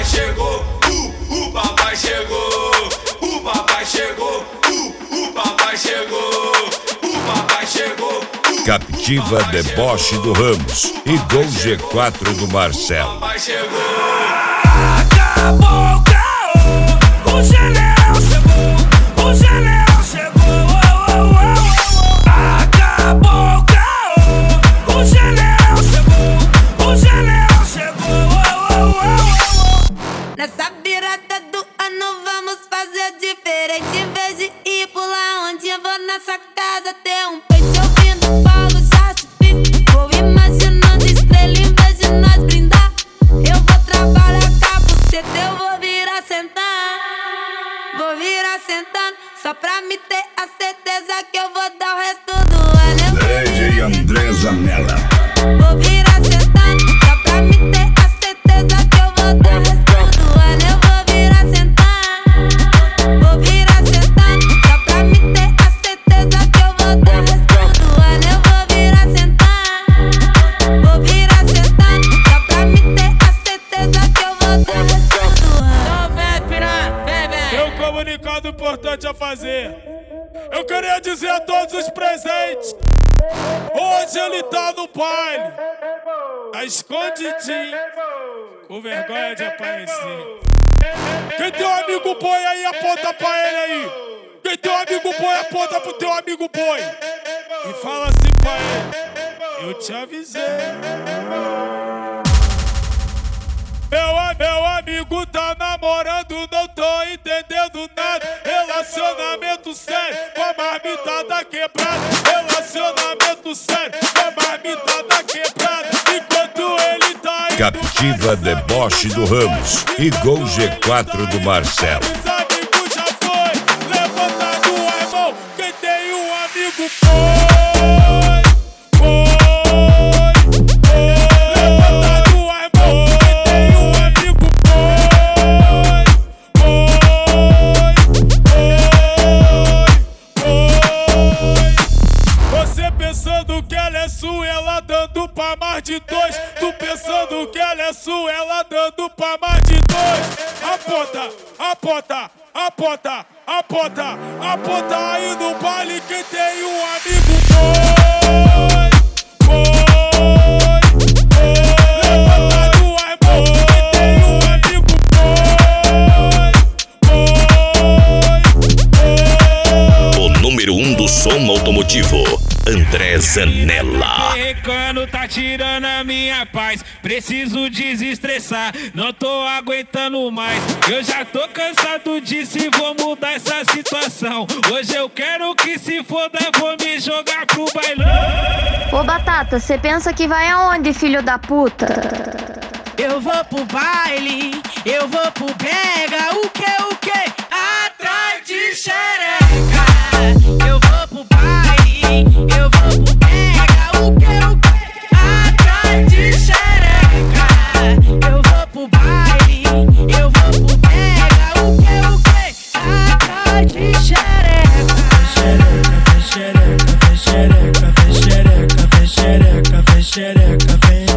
chegou, o papai chegou, o papai chegou, o papai chegou, o papai chegou. Captiva Deboche do Ramos e Gol G4 do Marcelo. O papai chegou. Acabou o caô, o Geléu chegou, o Geléu chegou. Acabou o caô, o Geléu chegou, o Geléu chegou. Nessa virada do ano vamos fazer diferente. Em vez de ir pular onde eu vou nessa casa ter um peito ouvindo falo, já se fiz. Vou imaginando estrela em vez de nós brindar. Eu vou trabalhar com a buceta, eu vou virar sentar. Vou virar sentando, só pra me ter a certeza que eu vou dar o resto do ano. DJ André Zanella. Vou virar sentando, só pra me ter a certeza que eu vou dar o resto do ano. Eu vou virar sentando, vou virar sentando, só pra me ter a certeza que eu vou dar o resto do ano. Eu vou virar sentando, vou virar sentando, só pra me ter a certeza que eu vou dar o resto do ano. Então vem, piranha, vem. Tem um comunicado importante a fazer. Eu queria dizer a todos os presentes: hoje ele tá no baile, tá escondidinho, com vergonha de aparecer. Quem tem um amigo boi aí, aponta pra ele aí. Quem tem um amigo boi, aponta pro teu amigo boi e fala assim pra ele: eu te avisei. Meu amigo tá namorando, não tô entendendo nada. Relacionamento sério, com a marmitada quebrada. Relacionamento sério, com a marmitada quebrada. Enquanto ele tá aí. Captiva Deboche do Ramos e Gol G4 do Marcelo. Os amigos já foi, levantado a mão. Quem tem um amigo foi. Pensando que ela é sua, ela dando pra mais de dois. Tu pensando que ela é sua, ela dando pra mais de dois. Aponta, aponta, aponta, aponta, aponta aí no baile quem tem um amigo boi. Levantado as mãos quem tem um amigo boi. O número 1 do som automotivo, André Zanella. Recano tá tirando a minha paz, preciso desestressar, não tô aguentando mais. Eu já tô cansado disso e vou mudar essa situação. Hoje eu quero que se foda, vou me jogar pro bailão. Ô Batata, cê pensa que vai aonde, filho da puta? Eu vou pro baile, eu vou pro pega, o que? Atrás de xereca. Eu vou pro baile, eu vou pro pega, o que? Atrás de xereca. Eu vou pro baile, eu vou pro pega, o que? Atrás de xereca. Xereca, xereca, xereca, xereca, xereca, vem.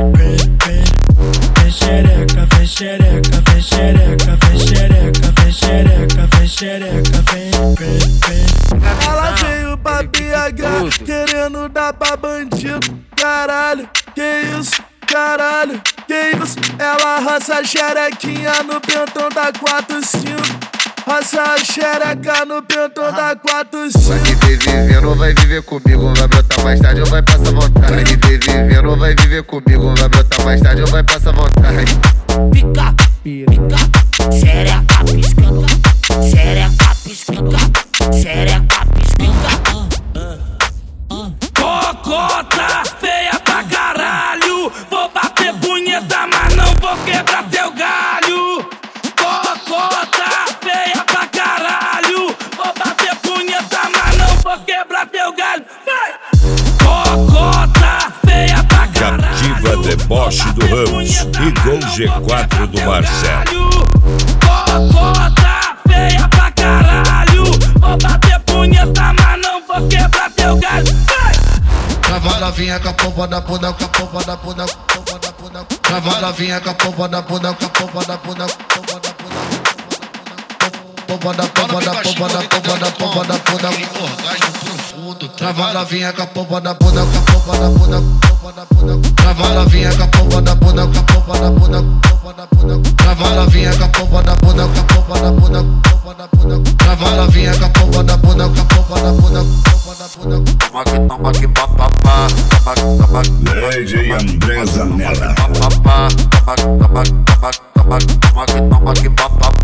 Xereca, xereca, xereca, xereca, xereca, vem. Ela veio pra BH, querendo dar pra bandido. Caralho, que isso? Caralho, que isso? Ela roça a xerequinha no pentão da 45. Roça a xereca no pentão da 45. Vai viver vivendo ou vai viver comigo? Vai brotar mais tarde ou vai passar vontade? Vai viver vivendo ou vai viver comigo? Vai brotar mais tarde ou vai passar vontade? Pica, pica, xereca piscando, xereca piscando, xereca piscando. Cocota feia pra caralho, vou bater punheta, mas não vou quebrar teu galho. Cocota feia pra caralho, vou bater punheta, mas não vou quebrar teu galho. Vai! Cocota feia pra caralho. Captiva Deboche do Ramos e Gol G4 do Marcelo. Cocota feia pra caralho, vou bater punheta, mas não vou quebrar teu galho. Vai! Trava novinha com a pompa da bunda, com a pompa da bunda, com a pompa da bunda. Trava novinha com a pompa da bunda, com a pompa da bunda, pompa da bunda. Pompa da pompa da pompa da pompa da pompa da bunda. Orgasmo profundo. Trava novinha com a pompa da bunda, com a pompa da bunda, pompa da bunda. Trava novinha com a pompa da bunda, com a pompa da bunda, pompa da bunda. Trava novinha com a pompa da bunda, com a pompa da bunda, pompa da bunda. Trava novinha com a pompa da bunda, com a pompa da bunda, pompa da bunda. Toma que papapá, DJ André Zanella. toma que papapá.